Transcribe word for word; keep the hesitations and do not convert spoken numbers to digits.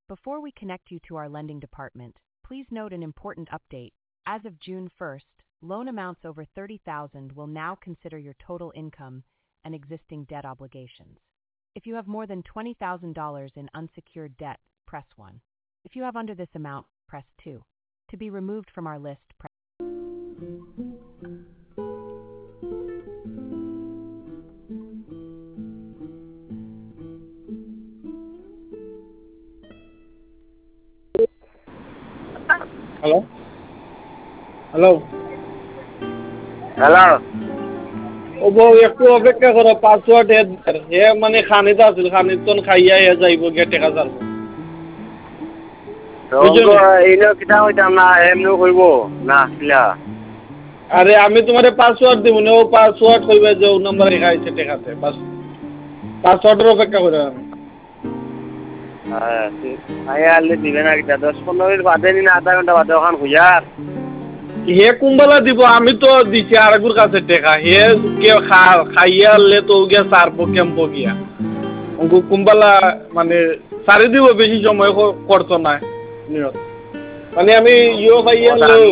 Before we connect you to our lending department, please note an important update. As of June first, loan amounts over thirty thousand will now consider your total income and existing debt obligations. If you have more than twenty thousand dollars in unsecured debt, press one. If you have under this amount, press two. To be removed from our list, press Hello? Hello? Hello ও বউ একটু অপেক্ষা করো password হে হে মানে খানিত আছিল খানিত তন খাইয়া হে যাইব গে টেকা যাবো বুঝছো নি? এইনো কিতা হইতাম না এমনি কইব না কিলা আরে আমি তোমারে পাসওয়ার্ড দিব না ও পাসওয়ার্ড কইবে যে ও নাম্বার লেখা আছে টেকাতে বাস পাসওয়ার্ডের অপেক্ষা করে আমি হ্যাঁ আয়া আলে দিবে না কিতা দশ পনেরো মিনিট বাদে নি না আধা ঘন্টা বাদে ওখান হুইয়ার হে কুম্বালা দিব আমি তো দিছি আরেকগুর কাছে টেকা হে কে খাইয়া আনলে তো গিয়া সারবো কেমবো গিয়া ওগো কুম্বালা মানে সারি দিব বেশি সময় করতো না নিয়ত মানে আমি ইয়ো খাইয়া আনলেও